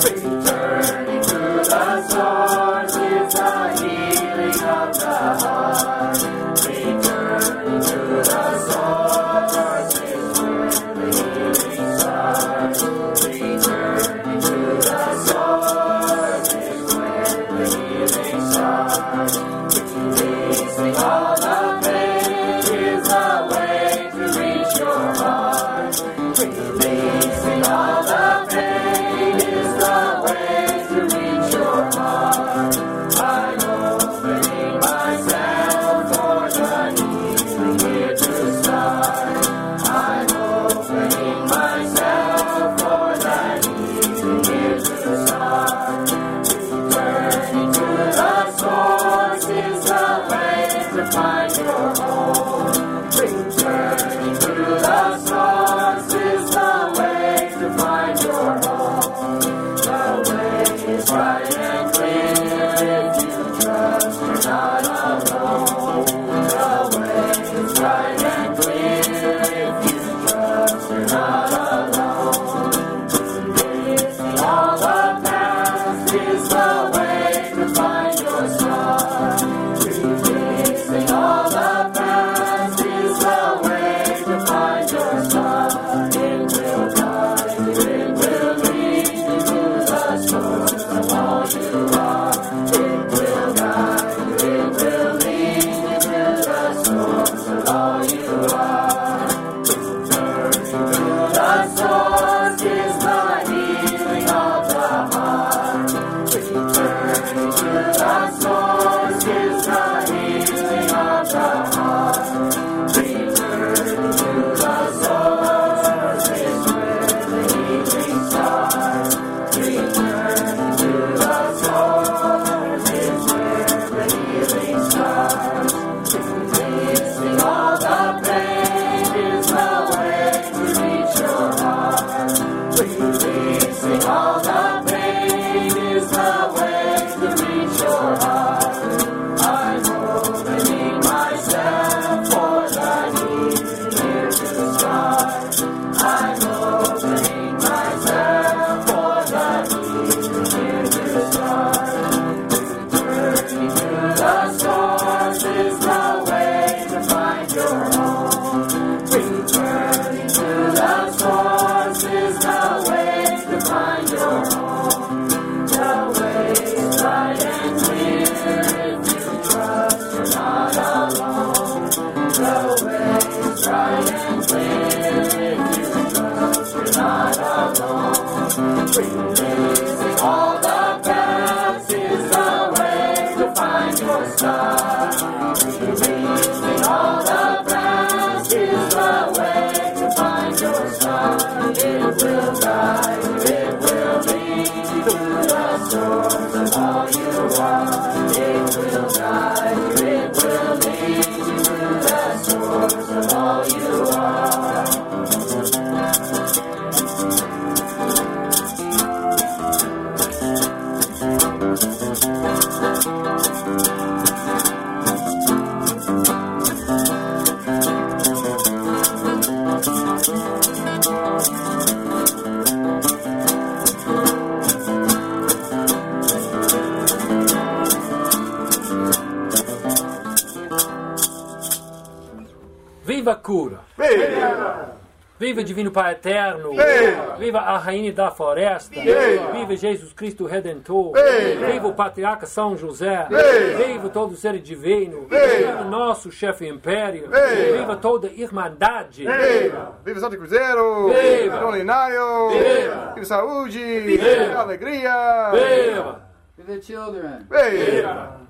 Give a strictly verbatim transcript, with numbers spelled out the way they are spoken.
Returning to the source is the healing of the heart. Returning to the source is where the healing starts. Returning to the source is where the healing starts. Releasing all the pain is the way to reach your heart. Releasing all the pain is the way to reach your heart. I'm opening myself for the healing here to start. I'm opening myself for the healing here to start. Returning to the source is the way to find your home. Returning to the source is the way to find your home. The way is right and clear if you trust you're not alone. The way is right and clear if you trust you're not alone. Releasing all the past is the way to find your star. Releasing all the past is the way to find your star. It will guide you, it will lead you to the source of all you are. It will guide you, it will lead you to the source of all you are. Returning to the source is the healing of the heart. Returning to the source is the healing of the heart. Returning to the source is where the healing starts. Returning to the source is where the healing starts. Releasing all the pain is the way to reach your heart. Releasing all the pain is the way to reach your heart. I'm opening myself for the healing here to start. I'm opening myself for the healing here to start. Returning to the source is the way to find your home. Returning to the source is the way to find your home. The way is right and clear if you trust you're not alone. The way is right and clear if you trust you're not alone. Releasing all the past is the way to find your star. Releasing all the past is the way to find your star. It will guide you, it will lead you to the source of all you are. It will guide you, it will lead you to the source of all you are. Viva a cura! Viva! Viva o Divino Pai Eterno! Viva! Viva a Rainha da Floresta! Viva! Viva Jesus Cristo Redentor! Viva! Viva o Patriarca São José! Viva! Viva todo o ser divino! Viva! o nosso chefe império! Viva! Viva toda a irmandade! Viva! Viva Santo Cruzeiro! Viva! Dom Linário! Viva! Viva saúde! Viva! Alegria! Viva! For the children. Viva!